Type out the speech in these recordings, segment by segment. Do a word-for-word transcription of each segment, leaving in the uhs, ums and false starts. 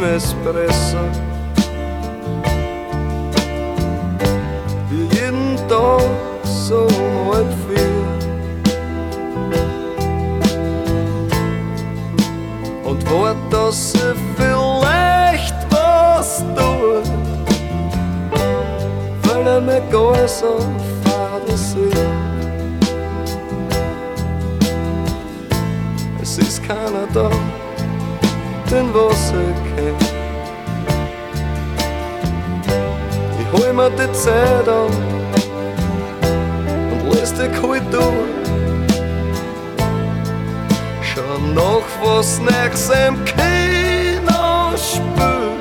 Espresso. Wie jeden Tag so um halb vier. Und wart, dass sie vielleicht was tut, weil er mir gar so fade sieht. Es ist keiner da, den was ich kenn. Ich hol mir die Zeit an und les die Kultur. Schau nach, was nächstes im Kino spielt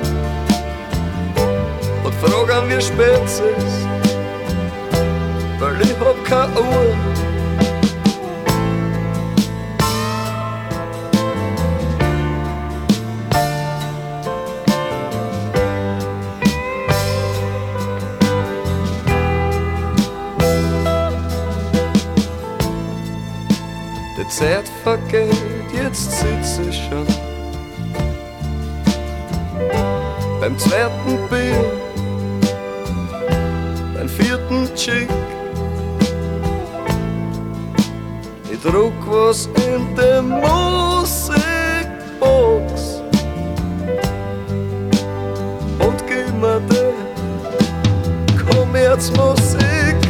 und frag an, wie spät es ist, weil ich hab keine Uhr. Die Zeit vergeht, jetzt sitz ich schon beim zweiten Bier, beim vierten Chick. Ich druck was in der Musikbox und gib mir die Kommerzmusik.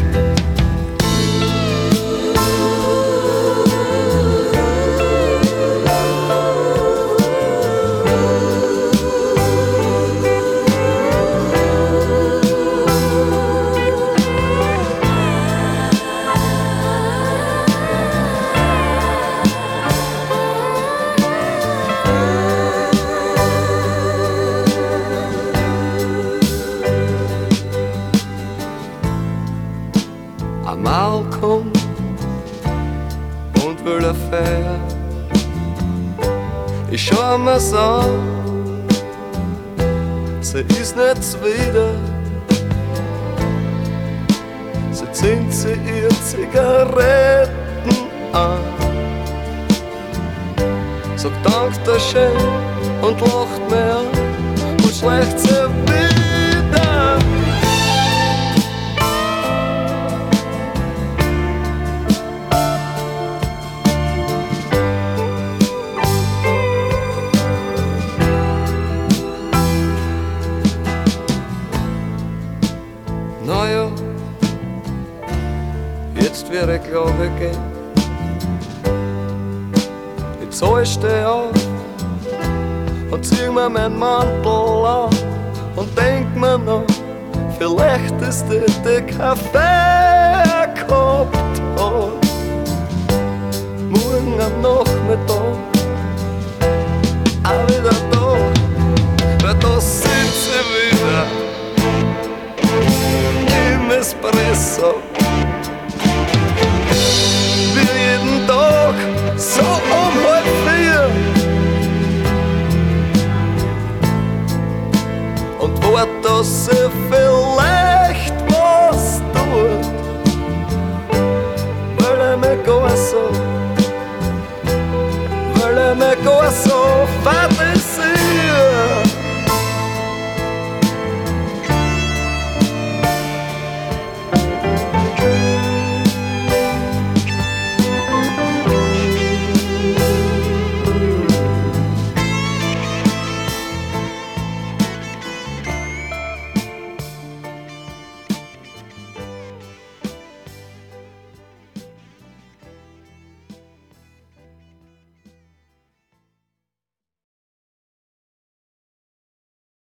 Einmal kommt und will eine Feier. Ich schau mir's an, sie ist nicht zwider. Sie zieht sie ihr Zigaretten an, sagt Danke schön und lacht mir an und schleicht sie wieder. Naja, jetzt wird ich glaube gehen. Jetzt hol ich steh auf und zieh mir meinen Mantel an und denk mir noch, vielleicht ist das der Kaffee gehabt hat. Morgen am Nachmittag auch wieder da, weil da sitz ich wieder im Espresso. Wie jeden Tag, so um halb vier. Und wart, dass sie